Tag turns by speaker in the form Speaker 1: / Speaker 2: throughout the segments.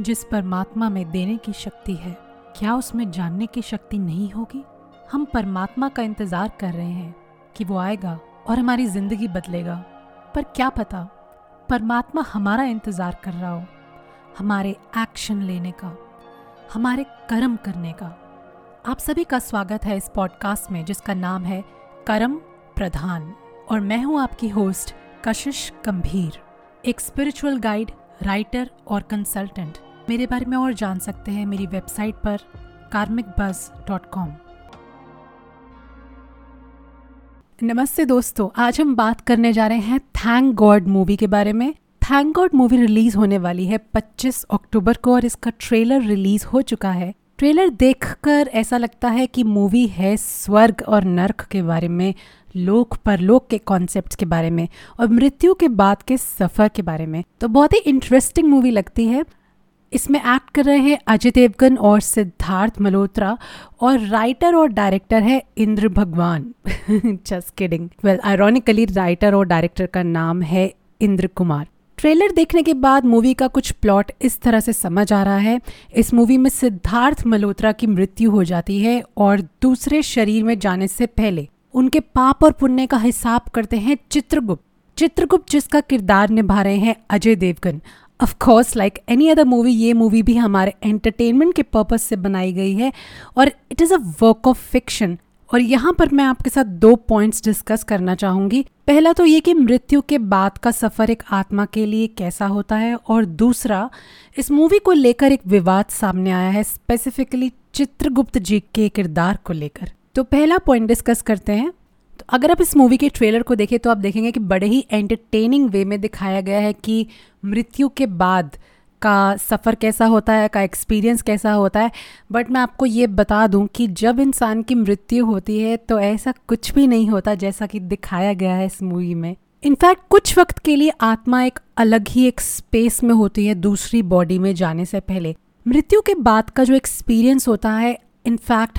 Speaker 1: जिस परमात्मा में देने की शक्ति है, क्या उसमें जानने की शक्ति नहीं होगी? हम परमात्मा का इंतजार कर रहे हैं कि वो आएगा और हमारी जिंदगी बदलेगा, पर क्या पता परमात्मा हमारा इंतजार कर रहा हो, हमारे एक्शन लेने का, हमारे कर्म करने का। आप सभी का स्वागत है इस पॉडकास्ट में जिसका नाम है कर्म प्रधान, और मैं हूं आपकी होस्ट कशिश गंभीर, एक स्पिरिचुअल गाइड, राइटर और कंसल्टेंट। मेरे बारे में और जान सकते हैं मेरी वेबसाइट पर karmicbuzz.com। नमस्ते दोस्तों, आज हम बात करने जा रहे हैं थैंक गॉड मूवी के बारे में। थैंक गॉड मूवी रिलीज होने वाली है 25 अक्टूबर को और इसका ट्रेलर रिलीज हो चुका है। ट्रेलर देखकर ऐसा लगता है कि मूवी है स्वर्ग और नर्क के बारे में, लोक परलोक के कॉन्सेप्ट्स के बारे में और मृत्यु के बाद के सफर के बारे में। तो बहुत ही इंटरेस्टिंग मूवी लगती है। इसमें एक्ट कर रहे हैं अजय देवगन और सिद्धार्थ मल्होत्रा, और राइटर और डायरेक्टर है इंद्र भगवान। Just kidding. Well, ironically writer और डायरेक्टर का नाम है इंद्र कुमार। ट्रेलर देखने के बाद मूवी का कुछ प्लॉट इस तरह से समझ आ रहा है। इस मूवी में सिद्धार्थ मल्होत्रा की मृत्यु हो जाती है और दूसरे शरीर में जाने से पहले उनके पाप और पुण्य का हिसाब करते हैं चित्रगुप्त जिसका किरदार निभा रहे हैं Ajay Devgn. Of course, like any other movie, ये मूवी भी हमारे एंटरटेनमेंट के पर्पस से बनाई गई है और it is a work of fiction. और यहाँ पर मैं आपके साथ 2 पॉइंट्स डिस्कस करना चाहूँगी। पहला तो ये कि मृत्यु के बाद का सफ़र एक आत्मा के लिए कैसा होता है, और दूसरा इस मूवी को लेकर एक विवाद सामने आया है, स्पेसिफिकली चित्रगुप्त जी के किरदार को लेकर। तो पहला पॉइंट डिस्कस करते हैं। तो अगर आप इस मूवी के ट्रेलर को देखें तो आप देखेंगे कि बड़े ही एंटरटेनिंग वे में दिखाया गया है कि मृत्यु के बाद का सफ़र कैसा होता है, का एक्सपीरियंस कैसा होता है। बट मैं आपको ये बता दूं कि जब इंसान की मृत्यु होती है तो ऐसा कुछ भी नहीं होता जैसा कि दिखाया गया है इस मूवी में। इनफैक्ट कुछ वक्त के लिए आत्मा एक अलग ही एक स्पेस में होती है दूसरी बॉडी में जाने से पहले। मृत्यु के बाद का जो एक्सपीरियंस होता है, इनफैक्ट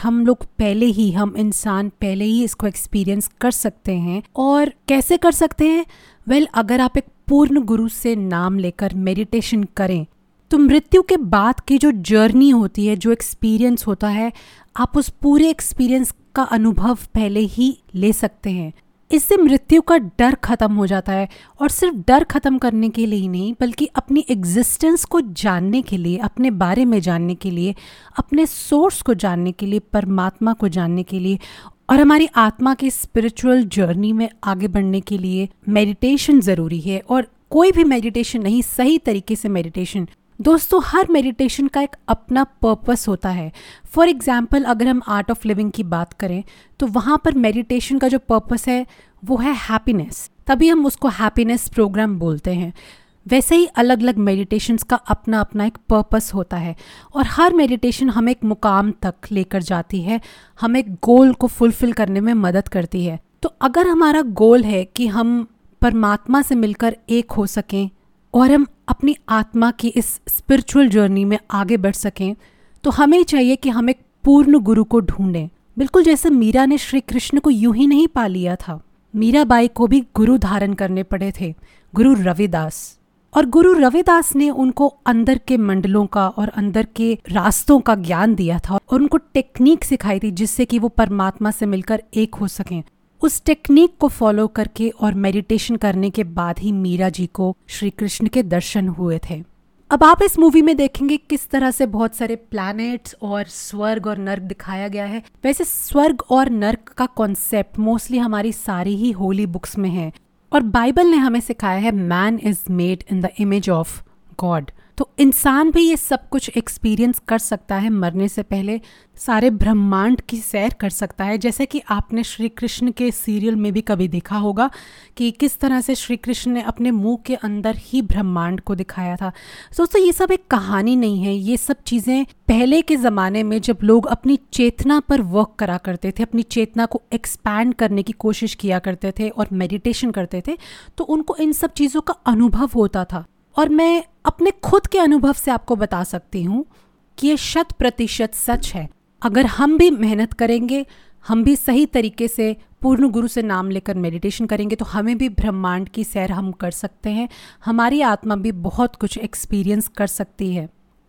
Speaker 1: हम इंसान पहले ही इसको एक्सपीरियंस कर सकते हैं। और कैसे कर सकते हैं? वेल, अगर आप एक पूर्ण गुरु से नाम लेकर मेडिटेशन करें तो मृत्यु के बाद की जो जर्नी होती है, जो एक्सपीरियंस होता है, आप उस पूरे एक्सपीरियंस का अनुभव पहले ही ले सकते हैं। इससे मृत्यु का डर खत्म हो जाता है, और सिर्फ डर खत्म करने के लिए ही नहीं बल्कि अपनी एग्जिस्टेंस को जानने के लिए, अपने बारे में जानने के लिए, अपने सोर्स को जानने के लिए, परमात्मा को जानने के लिए और हमारी आत्मा की स्पिरिचुअल जर्नी में आगे बढ़ने के लिए मेडिटेशन ज़रूरी है। और कोई भी मेडिटेशन नहीं, सही तरीके से मेडिटेशन। दोस्तों, हर मेडिटेशन का एक अपना पर्पस होता है। फॉर एग्जाम्पल, अगर हम आर्ट ऑफ लिविंग की बात करें तो वहाँ पर मेडिटेशन का जो पर्पस है वो है हैप्पीनेस, तभी हम उसको हैप्पीनेस प्रोग्राम बोलते हैं। वैसे ही अलग अलग मेडिटेशंस का अपना अपना एक पर्पस होता है, और हर मेडिटेशन हमें एक मुकाम तक लेकर जाती है, हमें एक गोल को फुलफिल करने में मदद करती है। तो अगर हमारा गोल है कि हम परमात्मा से मिलकर एक हो सकें और हम अपनी आत्मा की इस स्पिरिचुअल जर्नी में आगे बढ़ सकें, तो हमें चाहिए कि हम एक पूर्ण गुरु को ढूंढें। बिल्कुल जैसे मीरा ने श्री कृष्ण को यूं ही नहीं पा लिया था, मीराबाई को भी गुरु धारण करने पड़े थे, गुरु रविदास। और गुरु रविदास ने उनको अंदर के मंडलों का और अंदर के रास्तों का ज्ञान दिया था और उनको टेक्निक सिखाई थी जिससे कि वो परमात्मा से मिलकर एक हो सकें। उस टेक्निक को फॉलो करके और मेडिटेशन करने के बाद ही मीरा जी को श्री कृष्ण के दर्शन हुए थे। अब आप इस मूवी में देखेंगे किस तरह से बहुत सारे प्लैनेट्स और स्वर्ग और नर्क दिखाया गया है। वैसे स्वर्ग और नर्क का कॉन्सेप्ट मोस्टली हमारी सारी ही होली बुक्स में है, और बाइबल ने हमें सिखाया है man is made in the image of God. तो इंसान भी ये सब कुछ एक्सपीरियंस कर सकता है मरने से पहले, सारे ब्रह्मांड की सैर कर सकता है। जैसे कि आपने श्री कृष्ण के सीरियल में भी कभी देखा होगा कि किस तरह से श्री कृष्ण ने अपने मुंह के अंदर ही ब्रह्मांड को दिखाया था। दोस्तों, ये सब एक कहानी नहीं है, ये सब चीज़ें पहले के ज़माने में जब लोग अपनी चेतना पर वर्क करा करते थे, अपनी चेतना को एक्सपैंड करने की कोशिश किया करते थे और मेडिटेशन करते थे, तो उनको इन सब चीज़ों का अनुभव होता था। और मैं अपने खुद के अनुभव से आपको बता सकती हूँ कि ये 100% सच है। अगर हम भी मेहनत करेंगे, हम भी सही तरीके से पूर्ण गुरु से नाम लेकर मेडिटेशन करेंगे, तो हमें भी ब्रह्मांड की सैर हम कर सकते हैं। हमारी आत्मा भी बहुत कुछ एक्सपीरियंस कर सकती है।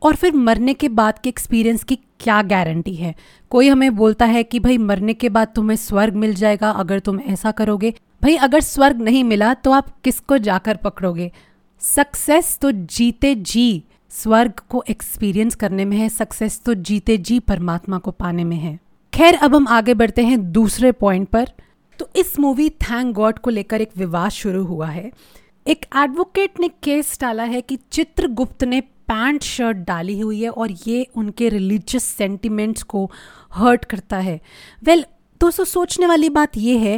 Speaker 1: और फिर मरने के बाद के एक्सपीरियंस की क्या गारंटी है। कोई हमें बोलता है कि भाई मरने के बाद तुम्हें स्वर्ग मिल जाएगा अगर तुम ऐसा करोगे। भाई अगर स्वर्ग नहीं मिला तो आप किसको जाकर पकड़ोगे। सक्सेस तो जीते जी स्वर्ग को एक्सपीरियंस करने में है, सक्सेस तो जीते जी परमात्मा को पाने में है। खैर अब हम आगे बढ़ते हैं दूसरे पॉइंट पर। तो इस मूवी थैंक गॉड को लेकर एक विवाद शुरू हुआ है। एक एडवोकेट ने केस डाला है कि चित्रगुप्त ने पैंट शर्ट डाली हुई है और ये उनके रिलीजियस सेंटिमेंट्स को हर्ट करता है। दोस्तों सोचने वाली बात ये है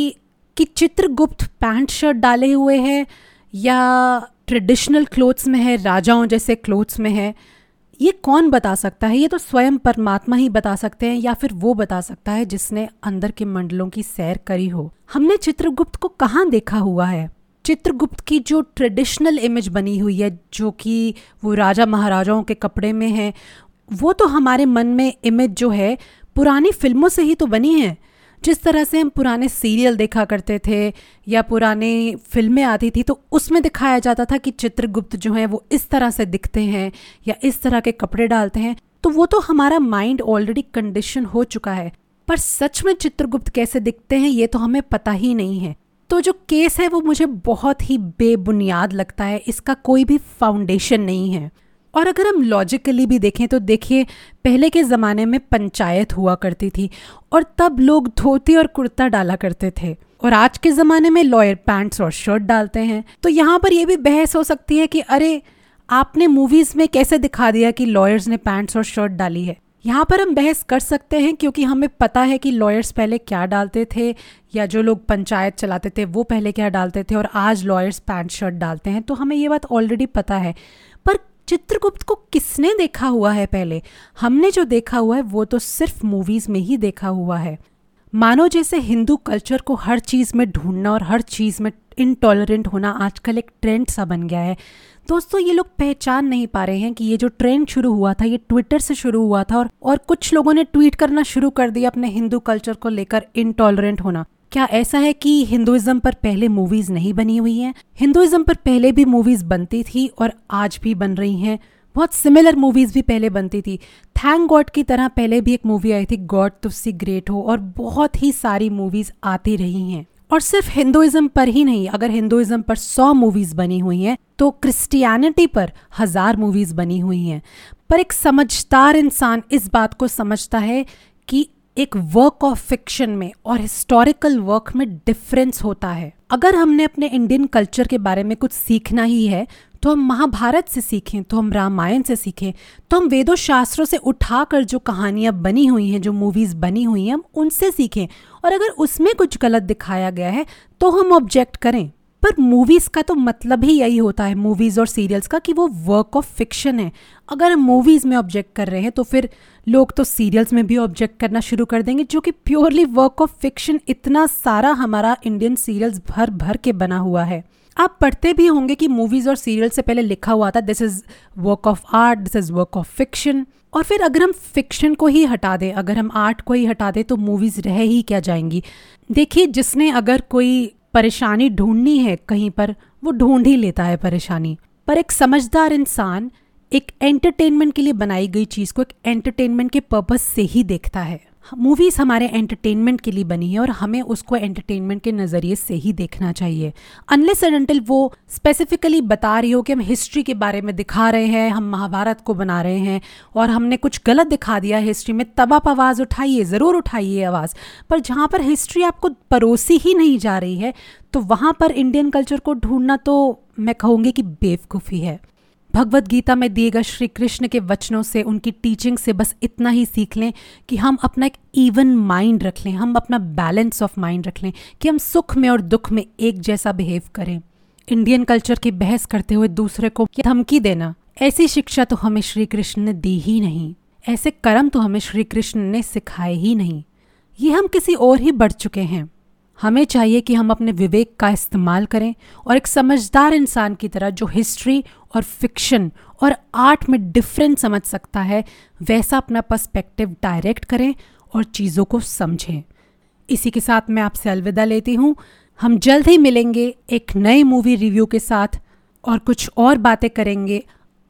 Speaker 1: कि चित्रगुप्त पैंट शर्ट डाले हुए है या ट्रेडिशनल क्लोथ्स में है, राजाओं जैसे क्लोथ्स में है, ये कौन बता सकता है। ये तो स्वयं परमात्मा ही बता सकते हैं या फिर वो बता सकता है जिसने अंदर के मंडलों की सैर करी हो। हमने चित्रगुप्त को कहाँ देखा हुआ है। चित्रगुप्त की जो ट्रेडिशनल इमेज बनी हुई है, जो कि वो राजा महाराजाओं के कपड़े में है, वो तो हमारे मन में इमेज जो है पुरानी फिल्मों से ही तो बनी है। जिस तरह से हम पुराने सीरियल देखा करते थे या पुरानी फिल्में आती थी तो उसमें दिखाया जाता था कि चित्रगुप्त जो है वो इस तरह से दिखते हैं या इस तरह के कपड़े डालते हैं, तो वो तो हमारा माइंड ऑलरेडी कंडीशन हो चुका है। पर सच में चित्रगुप्त कैसे दिखते हैं ये तो हमें पता ही नहीं है। तो जो केस है वो मुझे बहुत ही बेबुनियाद लगता है, इसका कोई भी फाउंडेशन नहीं है। और अगर हम लॉजिकली भी देखें तो देखिए, पहले के ज़माने में पंचायत हुआ करती थी और तब लोग धोती और कुर्ता डाला करते थे, और आज के ज़माने में लॉयर पैंट्स और शर्ट डालते हैं। तो यहाँ पर ये भी बहस हो सकती है कि अरे आपने मूवीज़ में कैसे दिखा दिया कि लॉयर्स ने पैंट्स और शर्ट डाली है। यहाँ पर हम बहस कर सकते हैं क्योंकि हमें पता है कि लॉयर्स पहले क्या डालते थे या जो लोग पंचायत चलाते थे वो पहले क्या डालते थे, और आज लॉयर्स पैंट शर्ट डालते हैं, तो हमें ये बात ऑलरेडी पता है। पर चित्रगुप्त को किसने देखा हुआ है पहले? हमने जो देखा हुआ है वो तो सिर्फ मूवीज़ में ही देखा हुआ है। मानो जैसे हिंदू कल्चर को हर चीज़ में ढूंढना और हर चीज़ में इनटॉलरेंट होना आजकल एक ट्रेंड सा बन गया है। दोस्तों ये लोग पहचान नहीं पा रहे हैं कि ये जो ट्रेंड शुरू हुआ था ये ट्विटर से शुरू हुआ था, और कुछ लोगों ने ट्वीट करना शुरू कर दिया अपने हिंदू कल्चर को लेकर इनटॉलरेंट होना। क्या ऐसा है कि हिंदुइज्म पर पहले मूवीज नहीं बनी हुई हैं? हिंदुइज्म पर पहले भी मूवीज बनती थी और आज भी बन रही हैं। बहुत सिमिलर मूवीज भी पहले बनती थी। थैंक गॉड की तरह पहले भी एक मूवी आई थी गॉड तुसी ग्रेट हो, और बहुत ही सारी मूवीज आती रही हैं। और सिर्फ हिंदुइज्म पर ही नहीं, अगर हिंदुइज्म पर 100 मूवीज बनी हुई हैं तो क्रिश्चियनिटी पर 1000 मूवीज बनी हुई हैं। पर एक समझदार इंसान इस बात को समझता है कि एक वर्क ऑफ फिक्शन में और हिस्टोरिकल वर्क में डिफरेंस होता है। अगर हमने अपने इंडियन कल्चर के बारे में कुछ सीखना ही है तो हम महाभारत से सीखें, तो हम रामायण से सीखें, तो हम वेदों शास्त्रों से उठाकर जो कहानियां बनी हुई हैं, जो मूवीज बनी हुई हैं, हम उनसे सीखें। और अगर उसमें कुछ गलत दिखाया गया है तो हम ऑब्जेक्ट करें। पर मूवीज का तो मतलब ही यही होता है, मूवीज और सीरियल्स का, कि वो वर्क ऑफ फिक्शन है। अगर हम मूवीज में ऑब्जेक्ट कर रहे हैं तो फिर लोग तो सीरियल्स में भी ऑब्जेक्ट करना शुरू कर देंगे, जो कि प्योरली वर्क ऑफ फिक्शन। इतना सारा हमारा इंडियन सीरियल्स भर भर के बना हुआ है। आप पढ़ते भी होंगे कि मूवीज और सीरियल से पहले लिखा हुआ था this is work of art, this is work of fiction. और फिर अगर हम फिक्शन को ही हटा दें, अगर हम आर्ट को ही हटा दें तो मूवीज रह ही क्या जाएंगी। देखिए, जिसने अगर कोई परेशानी ढूंढनी है कहीं पर, वो ढूंढ ही लेता है परेशानी। पर एक समझदार इंसान एक एंटरटेनमेंट के लिए बनाई गई चीज को एक एंटरटेनमेंट के पर्पस से ही देखता है। मूवीज हमारे एंटरटेनमेंट के लिए बनी है और हमें उसको एंटरटेनमेंट के नज़रिए से ही देखना चाहिए। अनलेस एंड अनटिल वो स्पेसिफिकली बता रही हो कि हम हिस्ट्री के बारे में दिखा रहे हैं, हम महाभारत को बना रहे हैं और हमने कुछ गलत दिखा दिया हिस्ट्री में, तब आप आवाज़ उठाइए, ज़रूर उठाइए आवाज़। पर जहाँ पर हिस्ट्री आपको परोसी ही नहीं जा रही है तो वहाँ पर इंडियन कल्चर को ढूंढना तो मैं कहूँगी कि बेवकूफ़ी है। भगवत गीता में दिए गए श्री कृष्ण के वचनों से, उनकी टीचिंग से बस इतना ही सीख लें कि हम अपना एक इवन माइंड रख लें, हम अपना बैलेंस ऑफ माइंड रख लें, कि हम सुख में और दुख में एक जैसा बिहेव करें। इंडियन कल्चर की बहस करते हुए दूसरे को धमकी देना, ऐसी शिक्षा तो हमें श्री कृष्ण ने दी ही नहीं, ऐसे कर्म तो हमें श्री कृष्ण ने सिखाए ही नहीं। ये हम किसी और ही बढ़ चुके हैं। हमें चाहिए कि हम अपने विवेक का इस्तेमाल करें और एक समझदार इंसान की तरह जो हिस्ट्री और फिक्शन और आर्ट में डिफरेंस समझ सकता है, वैसा अपना पर्सपेक्टिव डायरेक्ट करें और चीज़ों को समझें। इसी के साथ मैं आपसे अलविदा लेती हूँ। हम जल्द ही मिलेंगे एक नई मूवी रिव्यू के साथ और कुछ और बातें करेंगे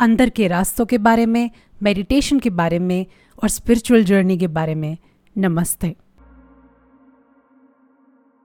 Speaker 1: अंदर के रास्तों के बारे में, मेडिटेशन के बारे में और स्पिरिचुअल जर्नी के बारे में। नमस्ते।